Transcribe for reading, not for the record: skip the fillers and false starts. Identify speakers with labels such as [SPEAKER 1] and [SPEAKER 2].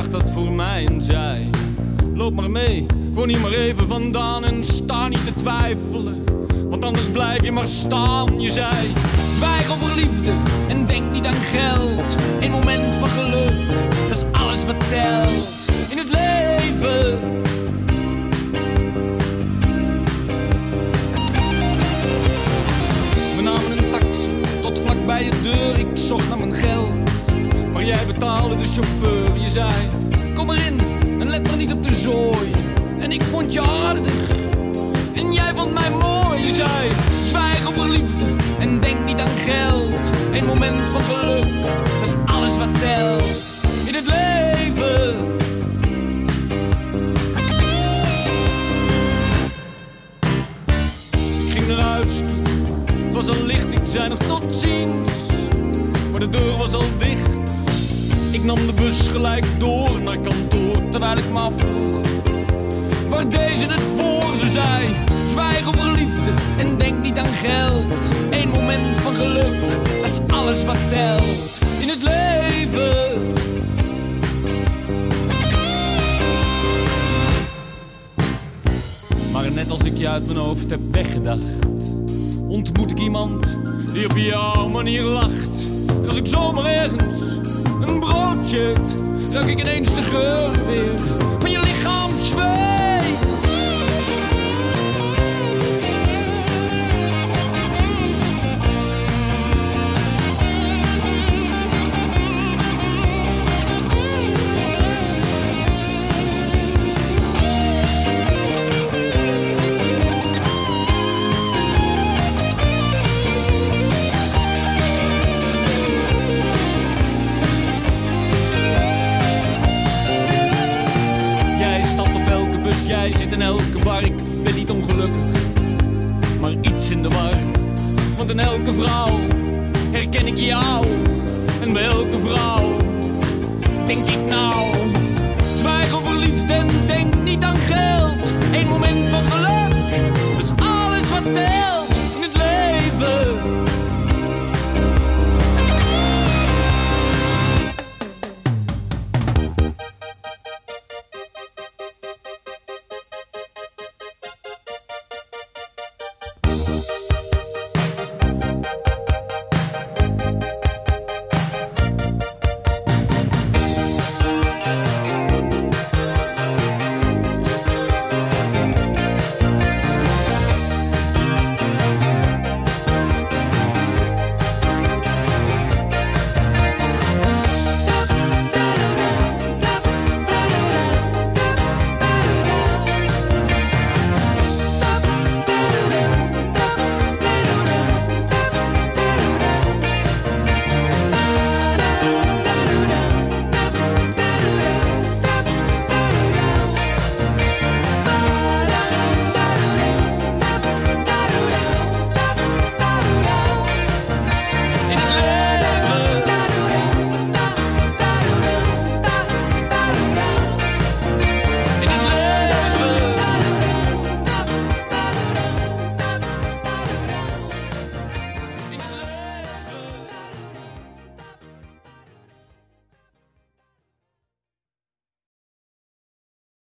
[SPEAKER 1] dacht dat voor mij en zei: loop maar mee, woon hier maar even vandaan en sta niet te twijfelen, want anders blijf je maar staan. Je zei: zwijg over liefde en denk niet aan geld. Een moment van geluk, dat is alles wat telt in het leven. We namen een taxi tot vlak bij je deur. Ik zocht naar mijn geld, maar jij betaalde de chauffeur. Je zei: kom erin en let maar niet op de zooi. En ik vond je aardig en jij vond mij mooi. Je zei: zwijg over liefde en denk niet aan geld. Een moment van geluk, dat is alles wat telt in het leven. Ik ging naar huis toe, het was al licht. Ik zei nog tot ziens, maar de deur was al dicht. Ik nam de bus gelijk door naar kantoor, terwijl ik me afvroeg: waar deze het voor? Ze zei: zwijg over liefde en denk niet aan geld. Een moment van geluk, dat is alles wat telt in het leven. Maar net als ik je uit mijn hoofd heb weggedacht, ontmoet ik iemand die op jouw manier lacht. En als ik zomaar ergens een broodje eet, ruik ik ineens de geur weer van je lichaam zweet. Jij zit in elke bar, ik ben niet ongelukkig, maar iets in de war. Want in elke vrouw herken ik jou, en bij elke vrouw denk ik nou: